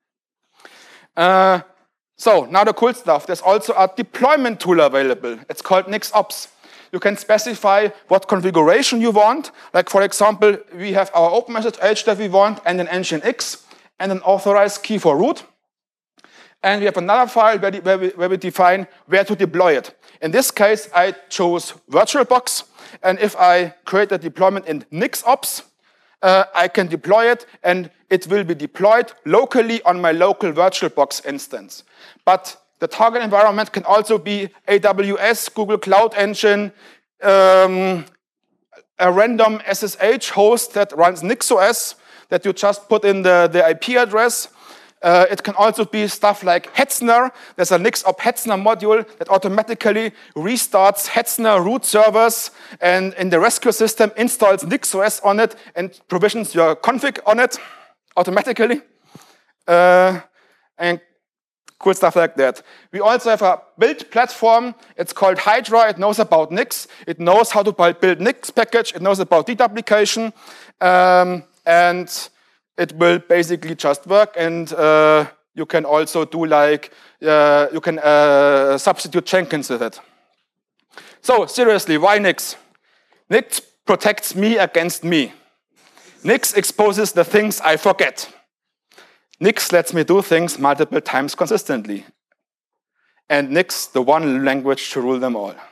S1: Uh, so now the cool stuff. There's also a deployment tool available. It's called NixOps. You can specify what configuration you want. Like for example, we have our OpenSSH that we want and an Nginx and an authorized key for root. And we have another file where, the, where, we, where we define where to deploy it. In this case, I chose VirtualBox. And if I create a deployment in NixOps, uh, I can deploy it, and it will be deployed locally on my local VirtualBox instance. But the target environment can also be A W S, Google Cloud Engine, um, a random S S H host that runs NixOS that you just put in the, the I P address. Uh, it can also be stuff like Hetzner. There's a NixOps Hetzner module that automatically restarts Hetzner root servers and in the rescue system installs NixOS on it and provisions your config on it automatically. Uh, and cool stuff like that. We also have a build platform. It's called Hydra. It knows about Nix. It knows how to build Nix package. It knows about deduplication. Um, and it will basically just work. And uh, you can also do like, uh, you can uh, substitute Jenkins with it. So seriously, why Nix? Nix protects me against me. Nix exposes the things I forget. Nix lets me do things multiple times consistently. And Nix, the one language to rule them all.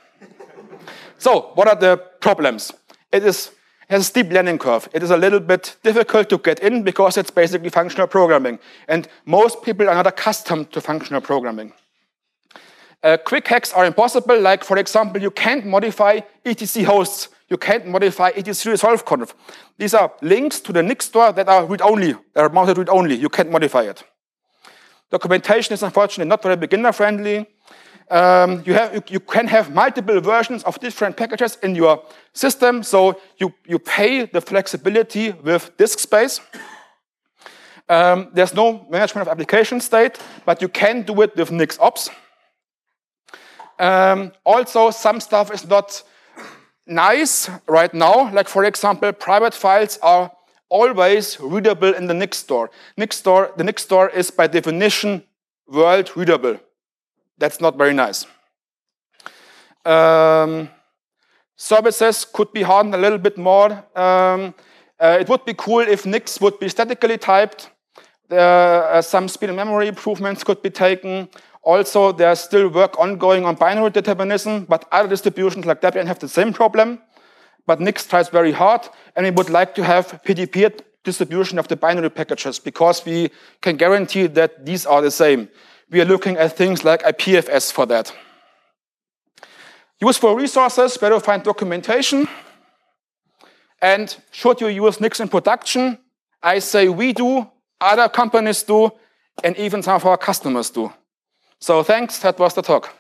S1: So, what are the problems? It is, it has a steep learning curve. It is a little bit difficult to get in because it's basically functional programming. And most people are not accustomed to functional programming. Uh, quick hacks are impossible. Like, for example, you can't modify E T C hosts. You can't modify E T C resolve conf. These are links to the Nix store that are read-only. They are mounted read-only. You can't modify it. Documentation is unfortunately not very beginner-friendly. Um, you, have, you, you can have multiple versions of different packages in your system, so you, you pay the flexibility with disk space. Um, there's no management of application state, but you can do it with NixOps. Um, also, some stuff is not nice right now. Like, for example, private files are always readable in the Nix store. Nix store. The Nix store is by definition world readable. That's not very nice. Um, services could be hardened a little bit more. Um, uh, it would be cool if Nix would be statically typed. Uh, some speed and memory improvements could be taken. Also, there's still work ongoing on binary determinism, but other distributions like Debian have the same problem. But Nix tries very hard, and we would like to have P D P distribution of the binary packages because we can guarantee that these are the same. We are looking at things like I P F S for that. Useful resources, where to find documentation. And should you use Nix in production? I say we do, other companies do, and even some of our customers do. So thanks, that was the talk.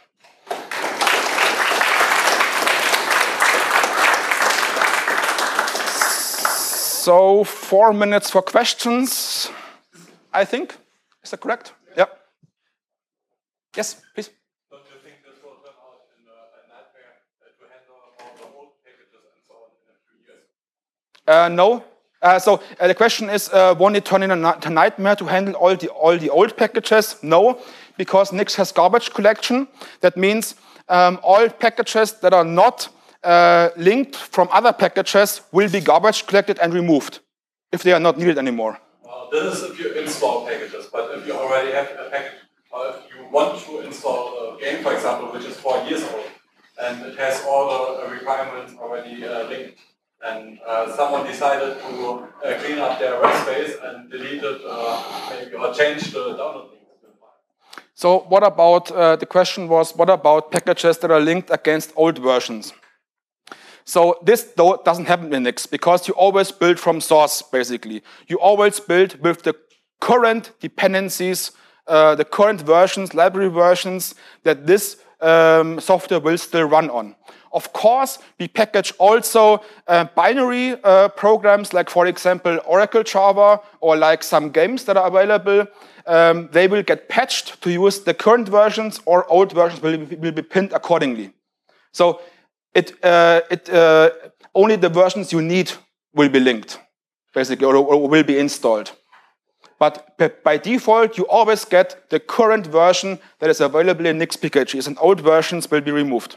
S1: So four minutes for questions, I think. Is that correct? Yeah. Yes, please.
S2: Don't you think this will turn out in a, a nightmare to handle all the old packages and so on in a few years?
S1: Uh, no. Uh, so uh, the question is, uh, won't it turn in a, a nightmare to handle all the all the old packages? No, because Nix has garbage collection. That means um, all packages that are not uh, linked from other packages will be garbage collected and removed if they are not needed anymore.
S2: Well, this is if you install packages, but if you already have a package, or if you want to install a game, for example, which is four years old, and it has all the requirements already uh, linked, and uh, someone decided to uh, clean up their workspace and deleted uh, maybe or changed the download link.
S1: So what about, uh, the question was, what about packages that are linked against old versions? So this though doesn't happen in Nix because you always build from source, basically. You always build with the current dependencies, uh, the current versions, library versions that this um, software will still run on. Of course, we package also uh, binary uh, programs, like, for example, Oracle Java, or like some games that are available. Um, they will get patched to use the current versions, or old versions will be, will be pinned accordingly. So it, uh, it uh, only the versions you need will be linked, basically, or, or will be installed. But by default, you always get the current version that is available in Nix P K Gs, and old versions will be removed.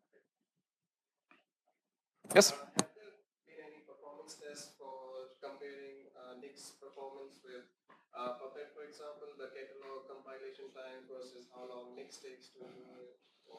S1: Yes?
S5: Have there been any performance tests for comparing uh, Nix performance with uh, Puppet, for example, the catalog compilation time versus how long Nix takes to do it?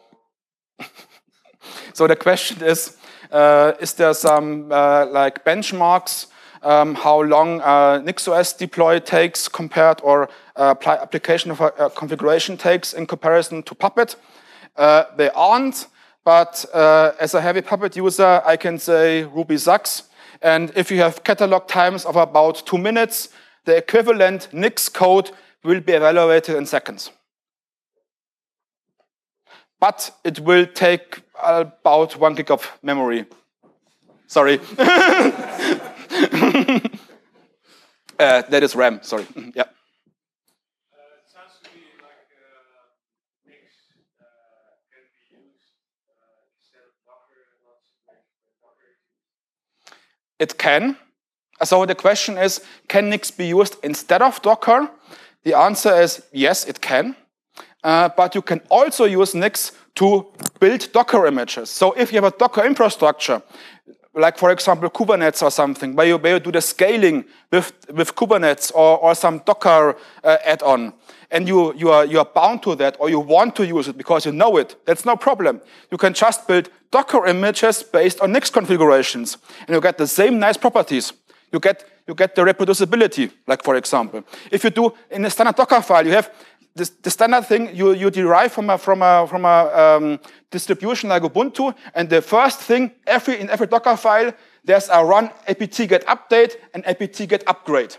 S1: So the question is, uh, is there some uh, like benchmarks, um, how long uh, NixOS deploy takes compared, or uh, application of uh, configuration takes in comparison to Puppet? Uh, they aren't. But uh, as a heavy Puppet user, I can say Ruby sucks. And if you have catalog times of about two minutes, the equivalent Nix code will be evaluated in seconds. But it will take about one gig of memory. Sorry. uh, that is RAM, sorry. Yeah. It can. So the question is, can Nix be used instead of Docker? The answer is yes, it can. Uh, but you can also use Nix to build Docker images. So if you have a Docker infrastructure, like for example Kubernetes or something, where you, where you do the scaling with, with Kubernetes or, or some Docker uh, add-on, and you, you, are, you are bound to that, or you want to use it because you know it, that's no problem. You can just build Docker images based on Nix configurations, and you get the same nice properties. You get, you get the reproducibility, like for example. If you do in a standard Docker file, you have this, the standard thing you, you derive from a, from a, from a um, distribution like Ubuntu, and the first thing every, in every Docker file, there's a run apt-get update and apt-get upgrade.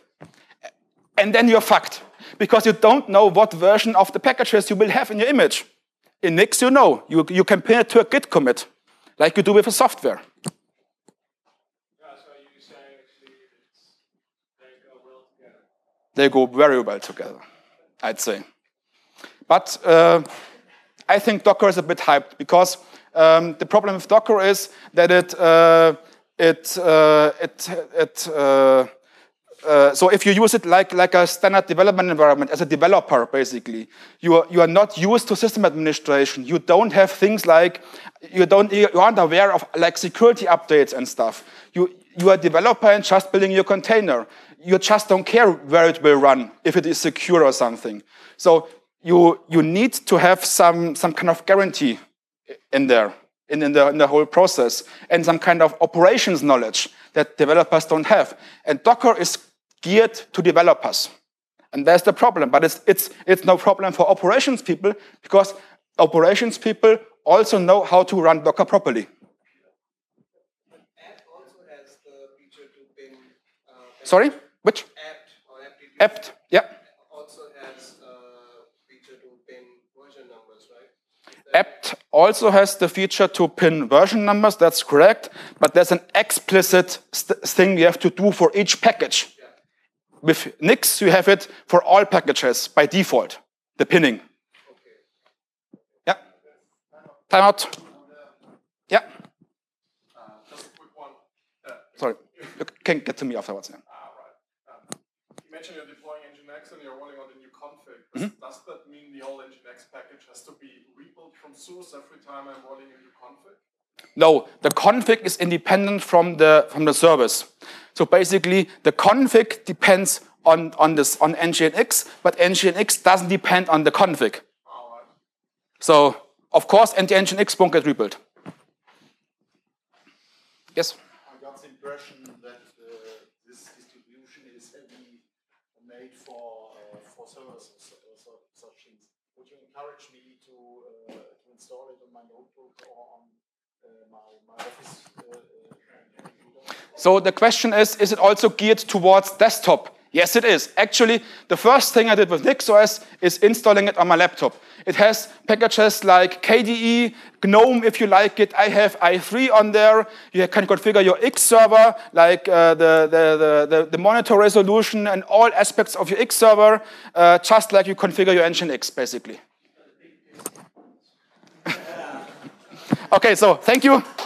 S1: And then you're fucked, because you don't know what version of the packages you will have in your image. In Nix, you know, you, you can pin it to a Git commit, like you do with a software.
S2: Yeah, so you're saying actually it's, they go well together.
S1: They go very well together, I'd say. But uh, I think Docker is a bit hyped because um, the problem with Docker is that it uh, it uh, it it. Uh, Uh, so if you use it like, like a standard development environment as a developer, basically, you are, you are not used to system administration. You don't have things like, you, don't, you aren't aware of like security updates and stuff. You, you are a developer and just building your container. You just don't care where it will run, if it is secure or something. So you, you need to have some, some kind of guarantee in there, in, in, the, in the whole process, and some kind of operations knowledge that developers don't have. And Docker is geared to developers. And that's the problem. But it's, it's, it's no problem for operations people, because operations people also know how to run Docker properly.
S5: apt also has the feature to pin. Uh,
S1: Sorry? Which?
S5: apt or apt.
S1: apt, yeah.
S5: Also has a feature to pin version numbers, right?
S1: apt also has the feature to pin version numbers, that's correct, but there's an explicit thing you have to do for each package. Yeah. With Nix, you have it for all packages by default, the pinning.
S5: Okay.
S1: Yeah. Timeout. Yeah.
S2: Uh, just a quick one. Uh,
S1: Sorry, you can get to me afterwards. Yeah.
S2: Ah, right. Um, you mentioned you're deploying Nginx and you're rolling out a new config. Does,
S1: Mm-hmm.
S2: does that mean the whole Nginx package has to be rebuilt from source every time I'm rolling a new config?
S1: No, the config is independent from the from the service. So basically, the config depends on on this on Nginx, but Nginx doesn't depend on the config.
S2: All right.
S1: So of course, Nginx won't get rebuilt. Yes.
S6: I got the impression that uh, this distribution is heavily made for uh, for servers or so, such things. Would you encourage me to uh, to install it on my notebook or on uh, my my office uh, uh, computer?
S1: So the question is, is it also geared towards desktop? Yes, it is. Actually, the first thing I did with NixOS is installing it on my laptop. It has packages like K D E, GNOME, if you like it. I have i three on there. You can configure your X server, like uh, the, the, the, the monitor resolution and all aspects of your X server, uh, just like you configure your Nginx, basically. Okay, so thank you.